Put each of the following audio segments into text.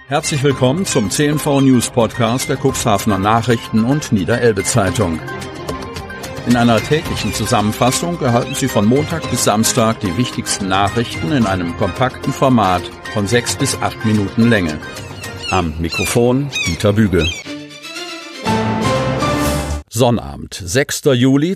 Herzlich willkommen zum CNV News Podcast der Cuxhavener Nachrichten und Niederelbe Zeitung. In einer täglichen Zusammenfassung erhalten Sie von Montag bis Samstag die wichtigsten Nachrichten in einem kompakten Format von 6 bis 8 Minuten Länge. Am Mikrofon Dieter Büge. Sonnabend, 6. Juli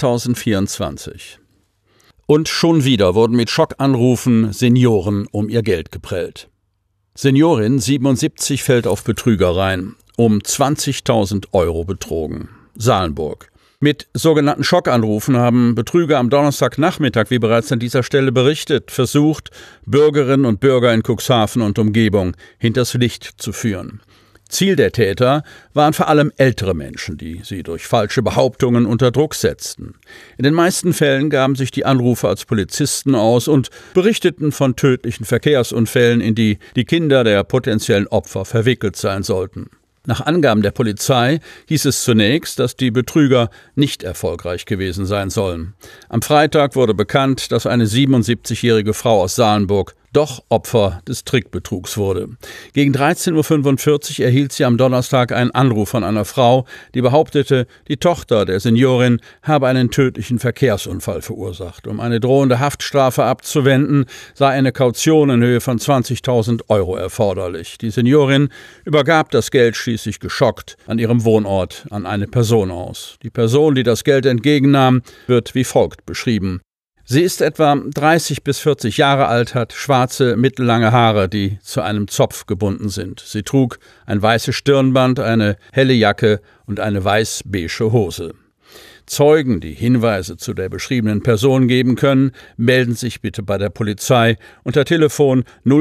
2024. Und schon wieder wurden mit Schockanrufen Senioren um ihr Geld geprellt. Seniorin 77 fällt auf Betrüger rein, um 20.000 Euro betrogen. Salenburg. Mit sogenannten Schockanrufen haben Betrüger am Donnerstagnachmittag, wie bereits an dieser Stelle berichtet, versucht, Bürgerinnen und Bürger in Cuxhaven und Umgebung hinters Licht zu führen. Ziel der Täter waren vor allem ältere Menschen, die sie durch falsche Behauptungen unter Druck setzten. In den meisten Fällen gaben sich die Anrufer als Polizisten aus und berichteten von tödlichen Verkehrsunfällen, in die die Kinder der potenziellen Opfer verwickelt sein sollten. Nach Angaben der Polizei hieß es zunächst, dass die Betrüger nicht erfolgreich gewesen sein sollen. Am Freitag wurde bekannt, dass eine 77-jährige Frau aus Salenburg doch Opfer des Trickbetrugs wurde. Gegen 13.45 Uhr erhielt sie am Donnerstag einen Anruf von einer Frau, die behauptete, die Tochter der Seniorin habe einen tödlichen Verkehrsunfall verursacht. Um eine drohende Haftstrafe abzuwenden, sei eine Kaution in Höhe von 20.000 Euro erforderlich. Die Seniorin übergab das Geld schließlich geschockt an ihrem Wohnort an eine Person aus. Die Person, die das Geld entgegennahm, wird wie folgt beschrieben. Sie ist etwa 30 bis 40 Jahre alt, hat schwarze, mittellange Haare, die zu einem Zopf gebunden sind. Sie trug ein weißes Stirnband, eine helle Jacke und eine weiß-beige Hose. Zeugen, die Hinweise zu der beschriebenen Person geben können, melden sich bitte bei der Polizei unter Telefon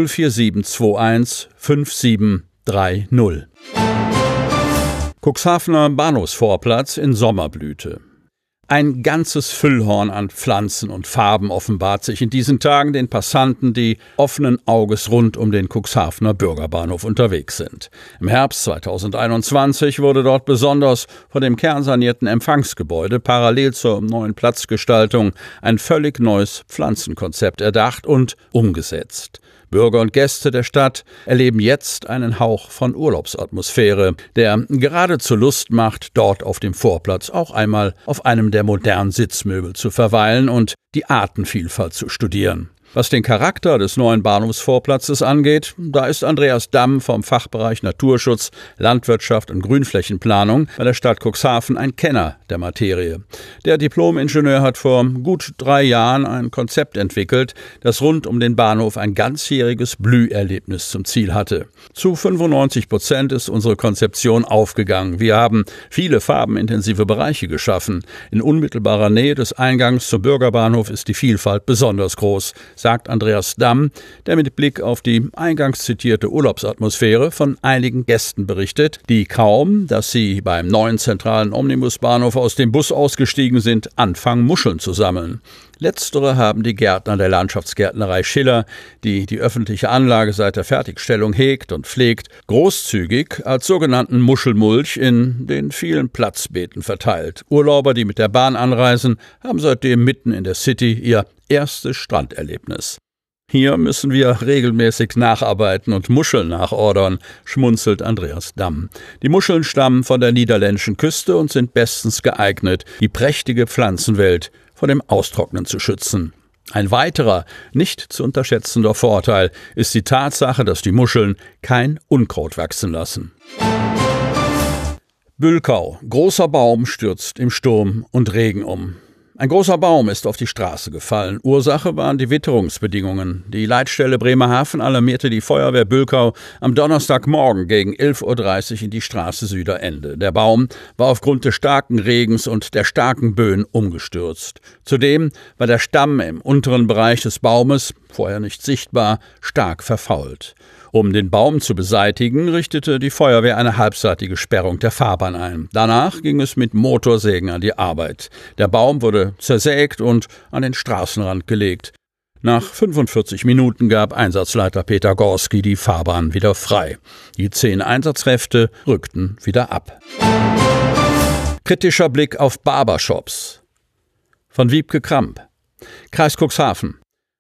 04721 5730. Cuxhavener Bahnhofsvorplatz in Sommerblüte. Ein ganzes Füllhorn an Pflanzen und Farben offenbart sich in diesen Tagen den Passanten, die offenen Auges rund um den Cuxhavener Bürgerbahnhof unterwegs sind. Im Herbst 2021 wurde dort besonders vor dem kernsanierten Empfangsgebäude parallel zur neuen Platzgestaltung ein völlig neues Pflanzenkonzept erdacht und umgesetzt. Bürger und Gäste der Stadt erleben jetzt einen Hauch von Urlaubsatmosphäre, der geradezu Lust macht, dort auf dem Vorplatz auch einmal auf einem der modernen Sitzmöbel zu verweilen und die Artenvielfalt zu studieren. Was den Charakter des neuen Bahnhofsvorplatzes angeht, da ist Andreas Damm vom Fachbereich Naturschutz, Landwirtschaft und Grünflächenplanung bei der Stadt Cuxhaven ein Kenner der Materie. Der Diplom-Ingenieur hat vor gut 3 Jahren ein Konzept entwickelt, das rund um den Bahnhof ein ganzjähriges Blüherlebnis zum Ziel hatte. Zu 95% ist unsere Konzeption aufgegangen. Wir haben viele farbenintensive Bereiche geschaffen. In unmittelbarer Nähe des Eingangs zum Bürgerbahnhof ist die Vielfalt besonders groß, sagt Andreas Damm, der mit Blick auf die eingangs zitierte Urlaubsatmosphäre von einigen Gästen berichtet, die kaum, dass sie beim neuen zentralen Omnibusbahnhof aus dem Bus ausgestiegen sind, anfangen, Muscheln zu sammeln. Letztere haben die Gärtner der Landschaftsgärtnerei Schiller, die die öffentliche Anlage seit der Fertigstellung hegt und pflegt, großzügig als sogenannten Muschelmulch in den vielen Platzbeeten verteilt. Urlauber, die mit der Bahn anreisen, haben seitdem mitten in der City ihr erstes Stranderlebnis. Hier müssen wir regelmäßig nacharbeiten und Muscheln nachordern, schmunzelt Andreas Damm. Die Muscheln stammen von der niederländischen Küste und sind bestens geeignet, die prächtige Pflanzenwelt vor dem Austrocknen zu schützen. Ein weiterer, nicht zu unterschätzender Vorteil ist die Tatsache, dass die Muscheln kein Unkraut wachsen lassen. Bülkau. Großer Baum stürzt im Sturm und Regen um. Ein großer Baum ist auf die Straße gefallen. Ursache waren die Witterungsbedingungen. Die Leitstelle Bremerhaven alarmierte die Feuerwehr Bülkau am Donnerstagmorgen gegen 11.30 Uhr in die Straße Süderende. Der Baum war aufgrund des starken Regens und der starken Böen umgestürzt. Zudem war der Stamm im unteren Bereich des Baumes, vorher nicht sichtbar, stark verfault. Um den Baum zu beseitigen, richtete die Feuerwehr eine halbseitige Sperrung der Fahrbahn ein. Danach ging es mit Motorsägen an die Arbeit. Der Baum wurde zersägt und an den Straßenrand gelegt. Nach 45 Minuten gab Einsatzleiter Peter Gorski die Fahrbahn wieder frei. Die 10 Einsatzkräfte rückten wieder ab. Kritischer Blick auf Barbershops. Von Wiebke Kramp. Kreis Cuxhaven.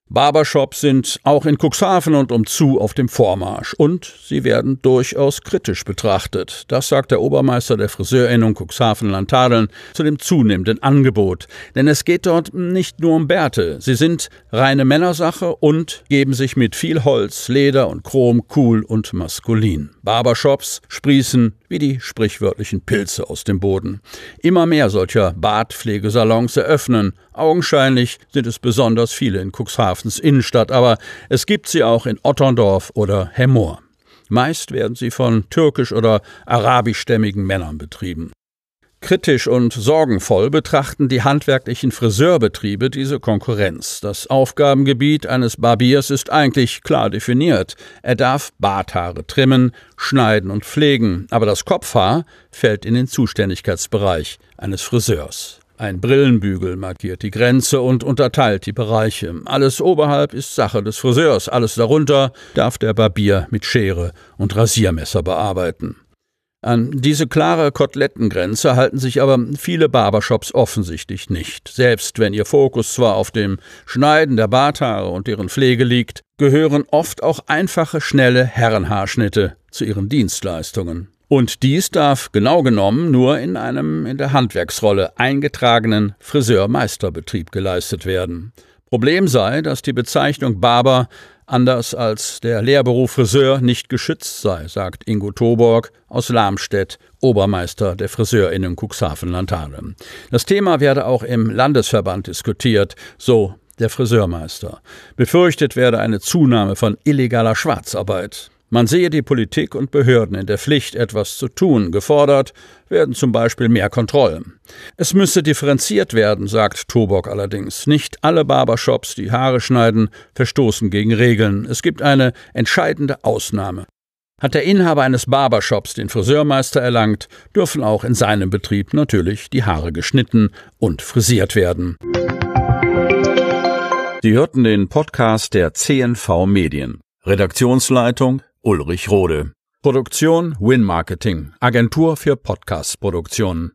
Barbershops sind auch in Cuxhaven und umzu auf dem Vormarsch und sie werden durchaus kritisch betrachtet. Das sagt der Obermeister der Friseurinnung Cuxhaven-Landtadeln zu dem zunehmenden Angebot. Denn es geht dort nicht nur um Bärte. Sie sind reine Männersache und geben sich mit viel Holz, Leder und Chrom cool und maskulin. Barbershops sprießen wie die sprichwörtlichen Pilze aus dem Boden. Immer mehr solcher Bartpflegesalons eröffnen. Augenscheinlich sind es besonders viele in Cuxhavens Innenstadt, aber es gibt sie auch in Otterndorf oder Hemmoor. Meist werden sie von türkisch- oder arabischstämmigen Männern betrieben. Kritisch und sorgenvoll betrachten die handwerklichen Friseurbetriebe diese Konkurrenz. Das Aufgabengebiet eines Barbiers ist eigentlich klar definiert. Er darf Barthaare trimmen, schneiden und pflegen, aber das Kopfhaar fällt in den Zuständigkeitsbereich eines Friseurs. Ein Brillenbügel markiert die Grenze und unterteilt die Bereiche. Alles oberhalb ist Sache des Friseurs, alles darunter darf der Barbier mit Schere und Rasiermesser bearbeiten. An diese klare Kotelettengrenze halten sich aber viele Barbershops offensichtlich nicht. Selbst wenn ihr Fokus zwar auf dem Schneiden der Barthaare und deren Pflege liegt, gehören oft auch einfache, schnelle Herrenhaarschnitte zu ihren Dienstleistungen. Und dies darf genau genommen nur in einem in der Handwerksrolle eingetragenen Friseurmeisterbetrieb geleistet werden. Problem sei, dass die Bezeichnung Barber anders als der Lehrberuf Friseur nicht geschützt sei, sagt Ingo Toborg aus Lamstedt, Obermeister der Friseurinnen Cuxhaven-Landtadeln. Das Thema werde auch im Landesverband diskutiert, so der Friseurmeister. Befürchtet werde eine Zunahme von illegaler Schwarzarbeit. Man sehe die Politik und Behörden in der Pflicht, etwas zu tun. Gefordert werden zum Beispiel mehr Kontrollen. Es müsse differenziert werden, sagt Toborg allerdings. Nicht alle Barbershops, die Haare schneiden, verstoßen gegen Regeln. Es gibt eine entscheidende Ausnahme. Hat der Inhaber eines Barbershops den Friseurmeister erlangt, dürfen auch in seinem Betrieb natürlich die Haare geschnitten und frisiert werden. Sie hörten den Podcast der CNV Medien. Redaktionsleitung Ulrich Rode. Produktion Win Marketing, Agentur für Podcast-Produktionen.